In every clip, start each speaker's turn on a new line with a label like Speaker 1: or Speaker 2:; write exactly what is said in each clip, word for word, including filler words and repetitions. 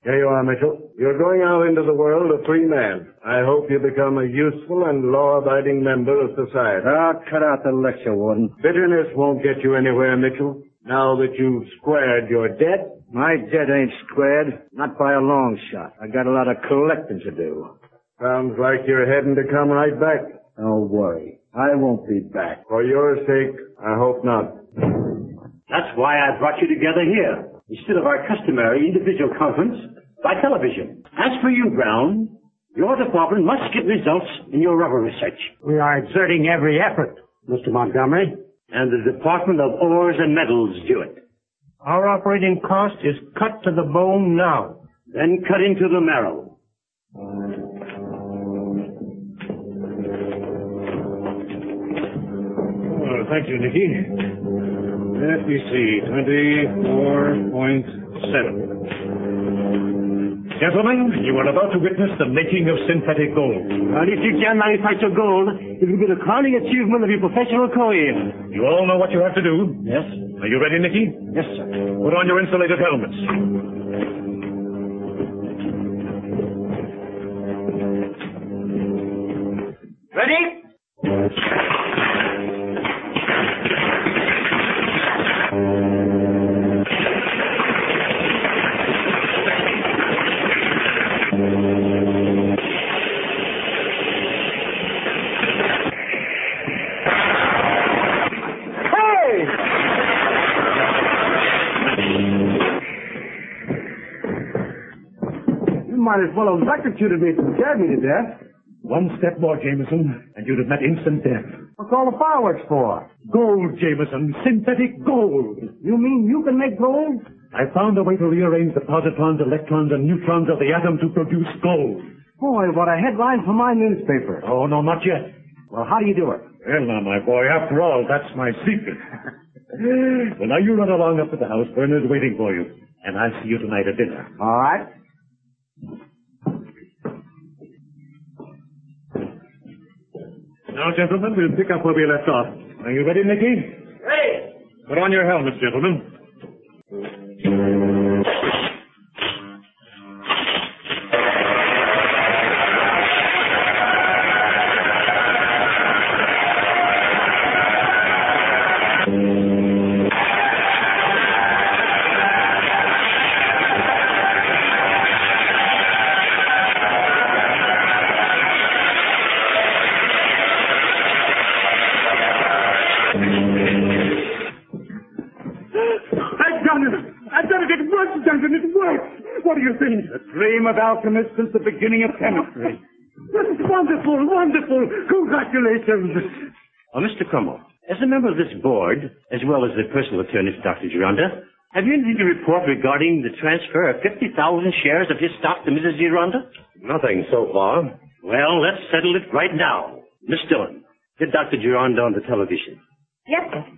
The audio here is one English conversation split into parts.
Speaker 1: Here you are, Mitchell. You're going out into the world a free man. I hope you become a useful and law-abiding member of society.
Speaker 2: Oh, cut out the lecture, Warden.
Speaker 1: Bitterness won't get you anywhere, Mitchell. Now that you've squared your debt.
Speaker 2: My debt ain't squared. Not by a long shot. I got a lot of collecting to do.
Speaker 1: Sounds like you're heading to come right back.
Speaker 2: Don't worry. I won't be back.
Speaker 1: For your sake, I hope not.
Speaker 3: That's why I brought you together here, instead of our customary individual conference by television. As for you, Brown, your department must get results in your rubber research.
Speaker 4: We are exerting every effort, Mister Montgomery.
Speaker 3: And the Department of Ores and Metals do it.
Speaker 4: Our operating cost is cut to the bone now.
Speaker 3: Then cut into the marrow.
Speaker 5: Well, thank you, Nicky. Let me see, twenty-four point seven. Gentlemen, you are about to witness the making of synthetic gold.
Speaker 3: And if you can manufacture gold, it will be the crowning achievement of your professional career.
Speaker 5: You all know what you have to do?
Speaker 3: Yes.
Speaker 5: Are you ready, Nicky?
Speaker 3: Yes, sir.
Speaker 5: Put on your insulated helmets.
Speaker 3: Ready?
Speaker 2: Might as well have electrocuted me and scared me to death.
Speaker 5: One step more, Jameson, and you'd have met instant death.
Speaker 2: What's all the fireworks for?
Speaker 5: Gold, Jameson. Synthetic gold.
Speaker 2: You mean you can make gold?
Speaker 5: I found a way to rearrange the positrons, electrons, and neutrons of the atom to produce gold.
Speaker 2: Boy, what a headline for my newspaper.
Speaker 5: Oh, no, not yet.
Speaker 2: Well, how do you do it?
Speaker 5: Well, now, my boy, after all, that's my secret. Well, now you run along up to the house. Bernard's waiting for you. And I'll see you tonight at dinner.
Speaker 2: All right.
Speaker 5: Now, gentlemen, we'll pick up where we left off. Are you ready, Nicky?
Speaker 3: Ready.
Speaker 5: Put on your helmets, gentlemen.
Speaker 2: What do you think? The dream of alchemists since the beginning of chemistry. This is wonderful, wonderful. Congratulations.
Speaker 3: Oh, Mister Crummell, as a member of this board, as well as the personal attorney for Doctor Gironda, have you anything to report regarding the transfer of fifty thousand shares of his stock to Missus Gironda?
Speaker 1: Nothing so far.
Speaker 3: Well, let's settle it right now. Miss Dillon, get Doctor Gironda on the television.
Speaker 6: Yes, sir.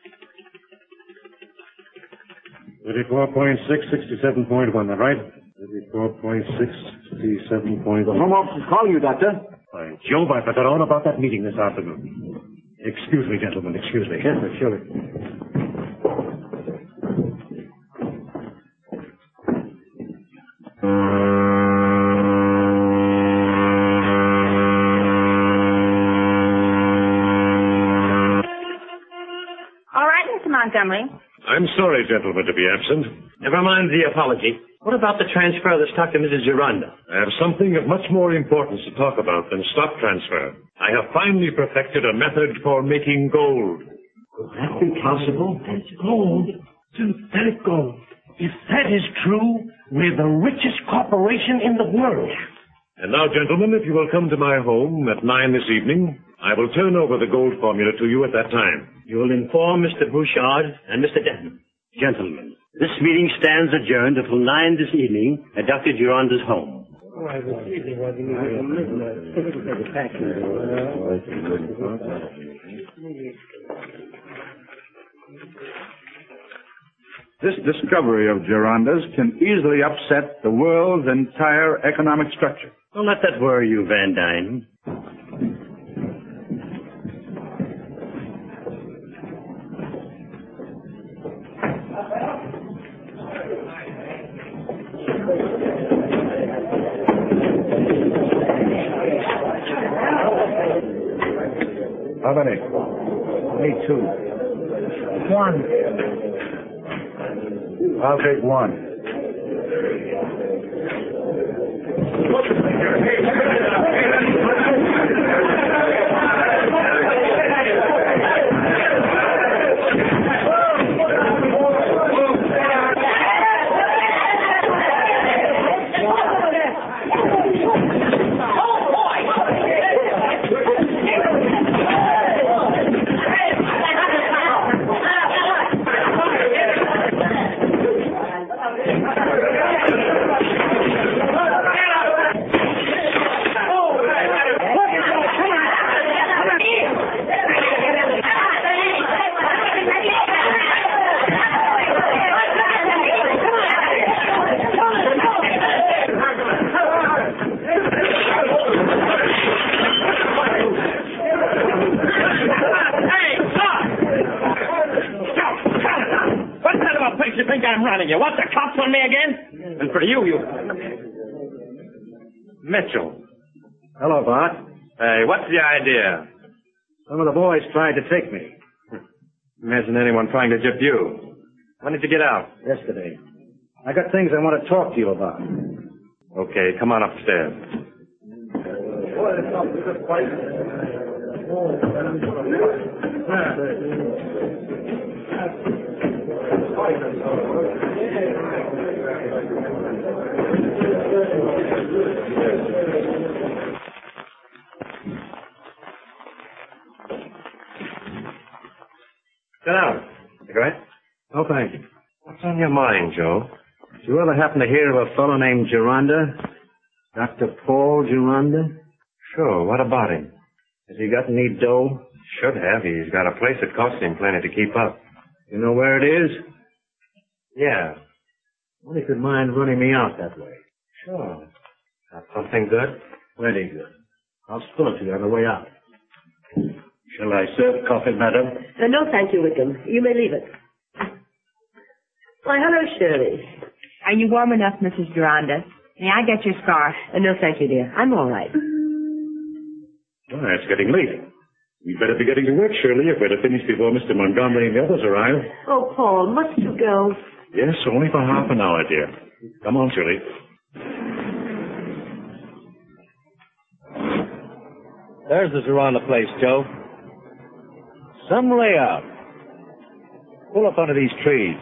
Speaker 5: thirty-four point six, sixty-seven point one, right? thirty-four point six, sixty-seven point one.
Speaker 2: The home office is calling you, Doctor.
Speaker 5: By Jove, I forgot all about that meeting this afternoon. Excuse me, gentlemen, excuse me.
Speaker 2: Yes, sir, sure.
Speaker 6: All right, Mister Montgomery.
Speaker 5: I'm sorry, gentlemen, to be absent.
Speaker 3: Never mind the apology. What about the transfer of the stock to Missus Gironda?
Speaker 5: I have something of much more importance to talk about than stock transfer. I have finally perfected a method for making gold.
Speaker 3: Could that be possible?
Speaker 4: That's gold. Synthetic gold. If that is true, we're the richest corporation in the world.
Speaker 5: And now, gentlemen, if you will come to my home at nine this evening, I will turn over the gold formula to you at that time.
Speaker 3: You will inform Mister Bouchard and Mister Denton. Gentlemen, this meeting stands adjourned until nine this evening at Doctor Gironda's home.
Speaker 4: Oh, I was thinking what you
Speaker 7: This discovery of Gironda's can easily upset the world's entire economic structure.
Speaker 3: Don't let that worry you, Van Dyne.
Speaker 7: How many?
Speaker 2: Me too. One.
Speaker 7: I'll take one.
Speaker 3: You want the cops on me again? And for you, you...
Speaker 5: Mitchell.
Speaker 1: Hello, Bart.
Speaker 5: Hey, what's the idea?
Speaker 1: Some of the boys tried to take me.
Speaker 5: Imagine anyone trying to gyp you. When did you get out?
Speaker 1: Yesterday. I got things I want to talk to you about.
Speaker 5: Okay, come on upstairs. Sit down. You all right?
Speaker 1: Oh, thank you.
Speaker 5: What's on your mind, Joe?
Speaker 1: Did you ever happen to hear of a fellow named Gironda? Doctor Paul Gironda?
Speaker 5: Sure, what about him?
Speaker 1: Has he got any dough?
Speaker 5: Should have. He's got a place that costs him plenty to keep up.
Speaker 1: You know where it is?
Speaker 5: Yeah.
Speaker 1: Well, if you'd mind running me out that way.
Speaker 5: Sure. Got something good?
Speaker 1: Plenty good. I'll spill it to you on the way out.
Speaker 7: Shall I serve coffee, madam?
Speaker 8: Uh, no, thank you, Wickham. You may leave it. Why, hello, Shirley.
Speaker 6: Are you warm enough, Missus Gironda? May I get your scarf?
Speaker 8: Uh, no, thank you, dear. I'm all right.
Speaker 5: Well, it's getting late. You'd better be getting to work, Shirley. You'd better finish before Mister Montgomery and the others arrive.
Speaker 8: Oh, Paul, must you go?
Speaker 5: Yes, only for half an hour, dear. Come on, Shirley.
Speaker 1: There's the Gironda place, Joe. Some layout. Pull up under these trees.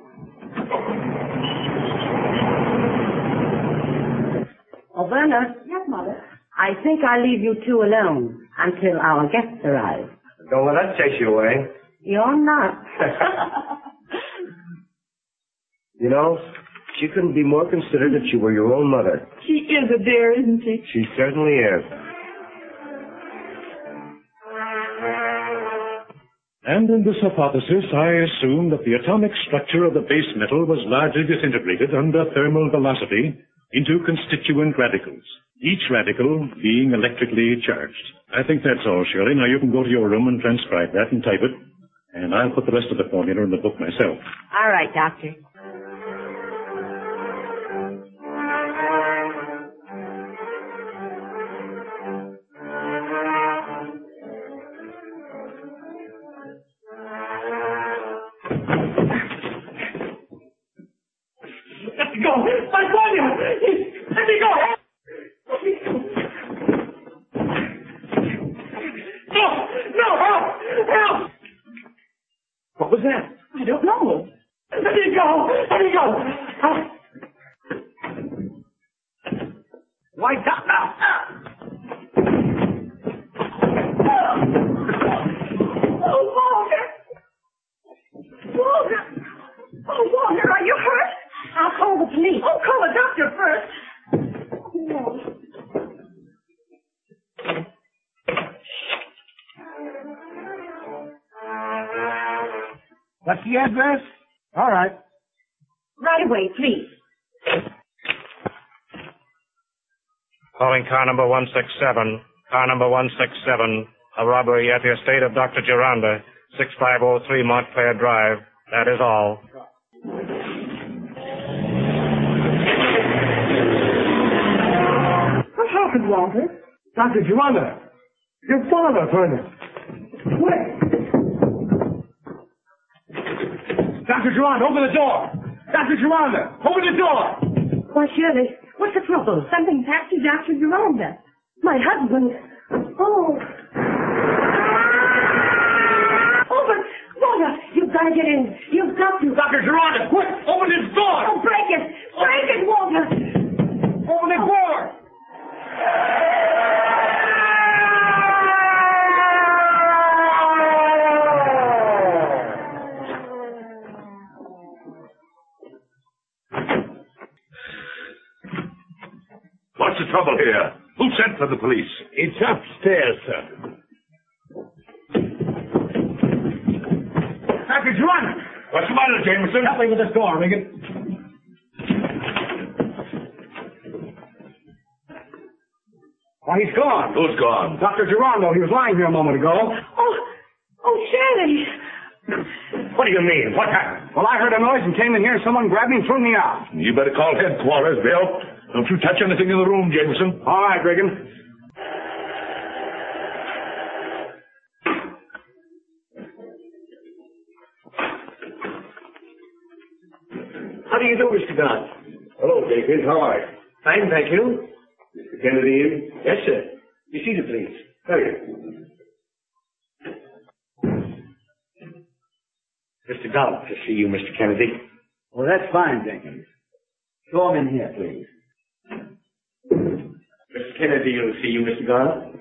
Speaker 8: Oh, Verna. Yes, Mother. I think I'll leave you two alone until our guests arrive.
Speaker 5: Don't let us chase you away.
Speaker 8: You're not.
Speaker 1: You know, she couldn't be more considerate if she were your own mother.
Speaker 6: She is a dear, isn't she?
Speaker 1: She certainly is.
Speaker 5: And in this hypothesis, I assume that the atomic structure of the base metal was largely disintegrated under thermal velocity into constituent radicals, each radical being electrically charged. I think that's all, Shirley. Now you can go to your room and transcribe that and type it, and I'll put the rest of the formula in the book myself.
Speaker 6: All right, Doctor.
Speaker 2: Let me go! My volume! Let me go! No! No! Help! Help!
Speaker 1: What was that?
Speaker 2: I don't know. Let me go! Let me go! Why, Doctor? Oh, Walter! Walter! Oh, Walter, are you hurt?
Speaker 8: I'll call the police.
Speaker 2: Oh, call the doctor first.
Speaker 8: No.
Speaker 2: What's the address? All right.
Speaker 8: Right away, please.
Speaker 9: Calling car number one six seven. Car number one six seven. A robbery at the estate of Doctor Gironda, six five oh three Montclair Drive. That is all.
Speaker 2: What happened, Walter? Doctor Gironda. Your father, Vernon. Quick! Doctor Geronda, open the door! Doctor Geronda, open the door!
Speaker 8: Why, Shirley, what's the trouble?
Speaker 6: Something's happened to Doctor Geronda.
Speaker 8: My husband. Oh. Oh, but, Walter, you've got to get in. You've got to.
Speaker 2: Doctor Geronda, quick! Open this door!
Speaker 8: Oh, break it! Break it, Walter!
Speaker 2: Open the door!
Speaker 7: What's the trouble here? Who sent for the police?
Speaker 4: It's upstairs, sir.
Speaker 2: Doctor Geronda!
Speaker 7: What's the matter, Jameson?
Speaker 2: Help me with this door, Regan. Why, he's gone.
Speaker 7: Who's gone?
Speaker 2: Doctor Geronda, he was lying here a moment ago.
Speaker 8: Oh, oh, Shirley.
Speaker 2: What do you mean? What happened? Well, I heard a noise and came in here and someone grabbed me and threw me out.
Speaker 7: You better call headquarters, Bill. Don't you touch anything in the room, Jameson.
Speaker 2: All right, Regan.
Speaker 3: How do you do, Mister Grant?
Speaker 7: Hello, Jenkins. How are you?
Speaker 3: Fine, thank you.
Speaker 7: Mister Kennedy in?
Speaker 3: Yes, sir. You see the please.
Speaker 7: Thank you.
Speaker 3: Mister Garland to see you, Mister Kennedy.
Speaker 10: Well, that's fine, Jenkins. Show him in here, please.
Speaker 3: Mister Kennedy will see you, Mister Garland.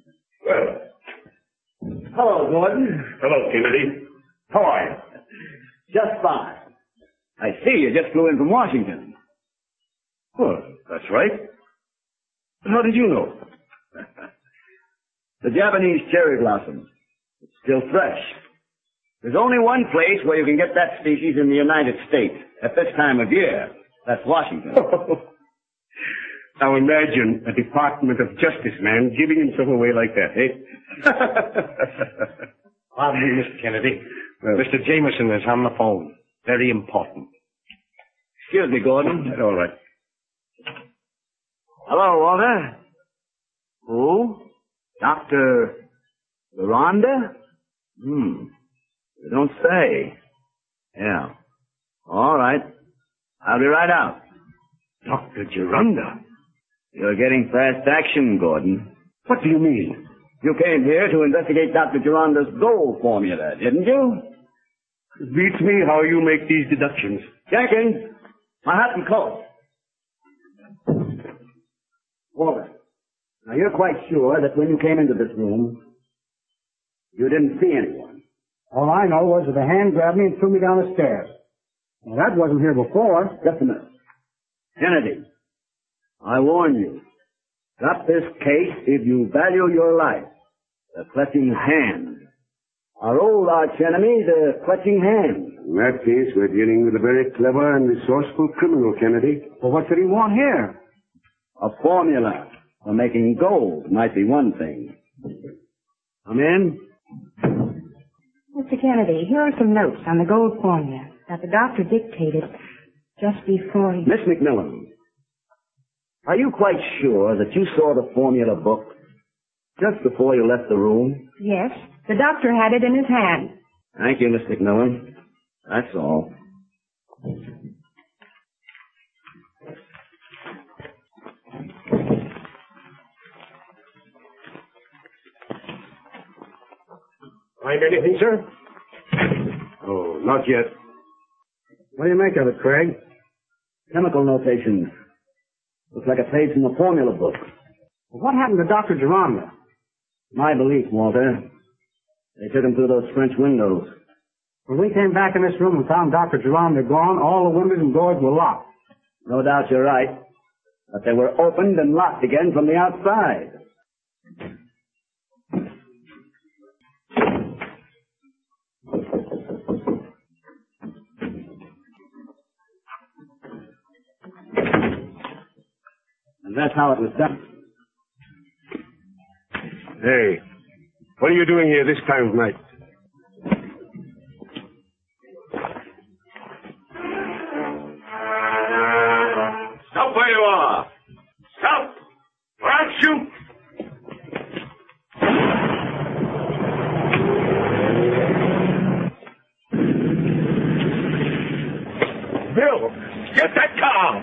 Speaker 7: Well,
Speaker 10: Hello, Gordon.
Speaker 7: hello, Kennedy. How are you?
Speaker 10: Just fine. I see you just flew in from Washington.
Speaker 7: Well, that's right. But how did you know?
Speaker 10: The Japanese cherry blossom. It's still fresh. There's only one place where you can get that species in the United States at this time of year. That's Washington.
Speaker 3: Now imagine a Department of Justice man giving himself away like that, eh? Pardon me, Mister Kennedy.
Speaker 10: Well,
Speaker 3: Mister Jameson is on the phone. Very important.
Speaker 10: Excuse me, Gordon.
Speaker 3: All right.
Speaker 10: Hello, Walter. Who? Doctor Geronda? Hmm. You don't say. Yeah. All right. I'll be right out.
Speaker 3: Doctor Geronda?
Speaker 10: You're getting fast action, Gordon.
Speaker 3: What do you mean?
Speaker 10: You came here to investigate Doctor Geronda's gold formula, didn't you?
Speaker 3: It beats me how you make these deductions.
Speaker 10: Jenkins, my hat and coat. Walter, now you're quite sure that when you came into this room, you didn't see anyone.
Speaker 2: All I know was that a hand grabbed me and threw me down the stairs. Well, that wasn't here before.
Speaker 10: Just a minute. Kennedy, I warn you. Drop this case if you value your life. The Clutching Hand. Our old arch enemy, the Clutching Hand.
Speaker 3: In that case, we're dealing with a very clever and resourceful criminal, Kennedy.
Speaker 2: Well, what did he want here?
Speaker 10: A formula for making gold might be one thing. Come in.
Speaker 6: Mister Kennedy, here are some notes on the gold formula that the doctor dictated just before he...
Speaker 10: Miss McMillan, are you quite sure that you saw the formula book just before you left the room?
Speaker 6: Yes, the doctor had it in his hand.
Speaker 10: Thank you, Miss McMillan. That's all.
Speaker 3: Find anything, sir? Oh, not yet.
Speaker 2: What do you make of it, Craig?
Speaker 10: Chemical notations. Looks like a page from the formula book.
Speaker 2: Well, what happened to Doctor Geronda?
Speaker 10: My belief, Walter. They took him through those French windows.
Speaker 2: When we came back in this room and found Doctor Geronda gone, all the windows and doors were locked.
Speaker 10: No doubt you're right. But they were opened and locked again from the outside. And that's how it was done.
Speaker 3: Hey, what are you doing here this time of night?
Speaker 7: Stop where you are! Stop! Or I'll shoot!
Speaker 4: Bill, get that car!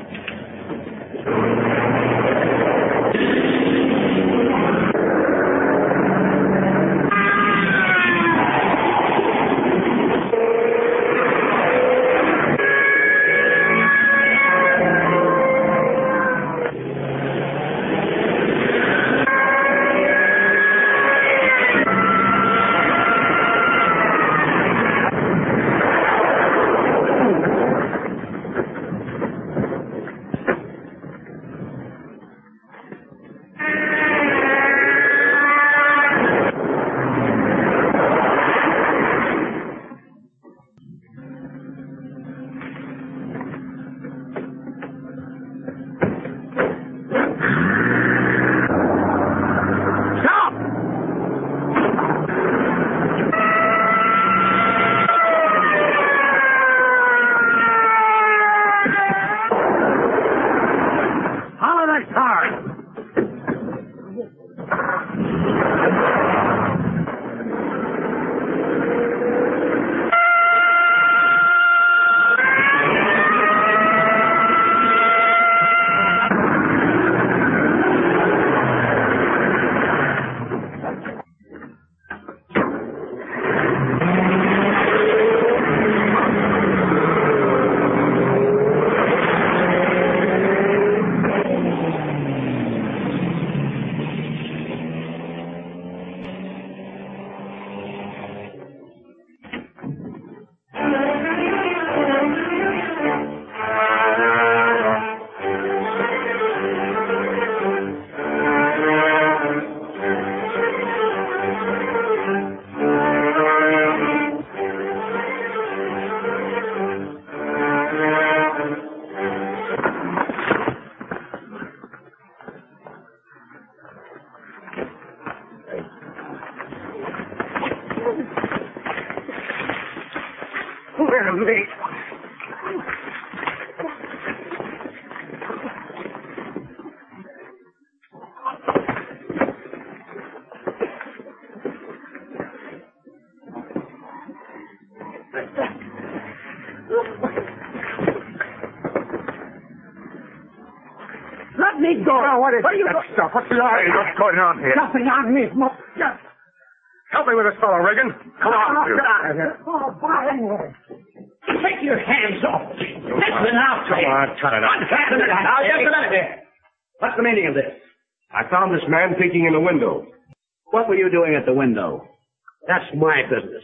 Speaker 2: Let me go.
Speaker 4: Now, what is
Speaker 2: what
Speaker 4: that
Speaker 2: you
Speaker 4: stuff? What's the matter? What's going on here?
Speaker 2: Nothing on me. Mo- Just...
Speaker 4: Help me with this fellow, Reagan. Come on.
Speaker 2: Get out of here. Oh, by anyway. Take your hands off. Listen out,
Speaker 4: Come on, cut it out.
Speaker 2: Just a minute. Now, just a minute here.
Speaker 10: What's the meaning of this?
Speaker 4: I found this man peeking in the window.
Speaker 10: What were you doing at the window?
Speaker 3: That's my business.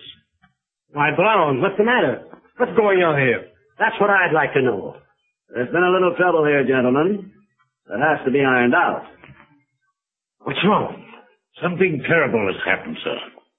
Speaker 3: Why, Brown, what's the matter? What's going on here? That's what I'd like to know.
Speaker 10: There's been a little trouble here, gentlemen. That has to be ironed out.
Speaker 1: What's wrong? Something terrible has happened, sir.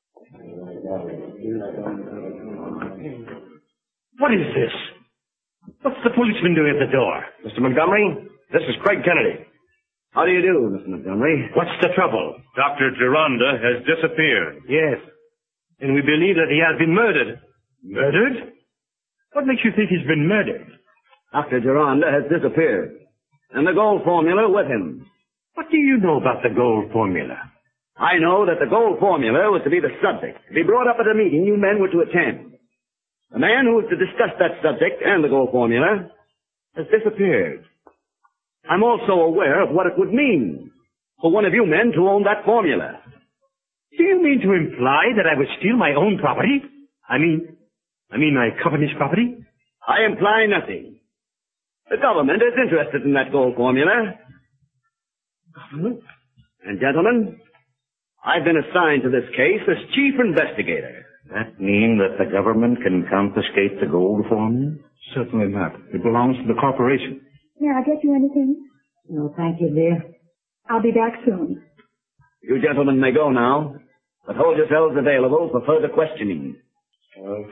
Speaker 1: What is this? What's the policeman doing at the door?
Speaker 4: Mister Montgomery, this is Craig Kennedy.
Speaker 10: How do you do, Mister Montgomery?
Speaker 1: What's the trouble? Doctor Geronda has disappeared.
Speaker 3: Yes. And we believe that he has been murdered.
Speaker 1: Murdered? What makes you think he's been murdered?
Speaker 10: Doctor Geronda has disappeared. And the gold formula with him.
Speaker 3: What do you know about the gold formula?
Speaker 10: I know that the gold formula was to be the subject, to be brought up at a meeting you men were to attend. The man who was to discuss that subject and the gold formula has disappeared. I'm also aware of what it would mean for one of you men to own that formula.
Speaker 3: Do you mean to imply that I would steal my own property? I mean, I mean my company's property?
Speaker 10: I imply nothing. The government is interested in that gold formula.
Speaker 3: Government?
Speaker 10: And gentlemen, I've been assigned to this case as chief investigator.
Speaker 1: That mean that the government can confiscate the gold formula?
Speaker 7: Certainly not. It belongs to the corporation.
Speaker 6: May I get you anything?
Speaker 8: No, thank you, dear.
Speaker 6: I'll be back soon.
Speaker 10: You gentlemen may go now, but hold yourselves available for further questioning.
Speaker 3: Well,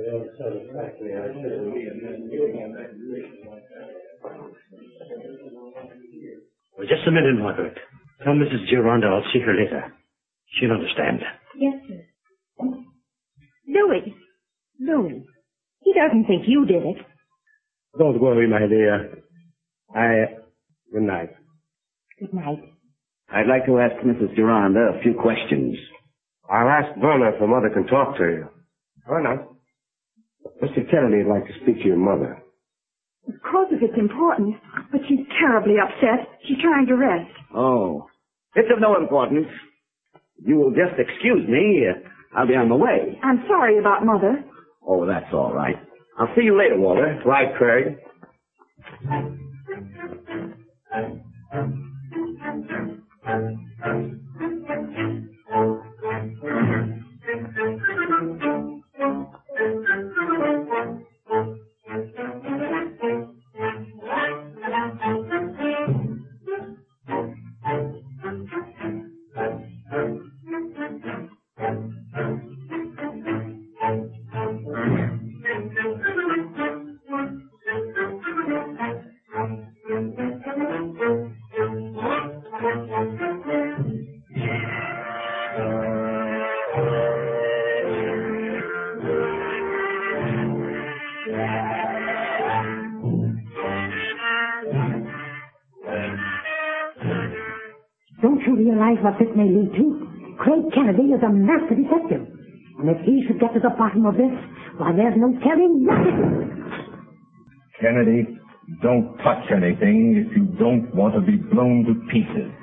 Speaker 3: just a minute, Margaret. Tell Missus Geronda I'll see her later. She'll understand.
Speaker 6: Yes, sir. Louis. Louis. He doesn't think you did it.
Speaker 3: Don't worry, my dear. I... Good night.
Speaker 6: Good night.
Speaker 10: I'd like to ask Missus Geronda a few questions.
Speaker 4: I'll ask Verna if her mother can talk to you. Verna, Mister Kennedy would like to speak to your mother.
Speaker 6: Of course, if it's important. But she's terribly upset. She's trying to rest.
Speaker 10: Oh, it's of no importance. You will just excuse me. Uh, I'll be on my way.
Speaker 6: I'm sorry about Mother.
Speaker 10: Oh, that's all right. I'll see you later, Walter. Right, Craig.
Speaker 11: Don't you realize what this may lead to? Craig Kennedy is a master detective. And if he should get to the bottom of this, why, there's no telling what it is.
Speaker 12: Kennedy, don't touch anything if you don't want to be blown to pieces.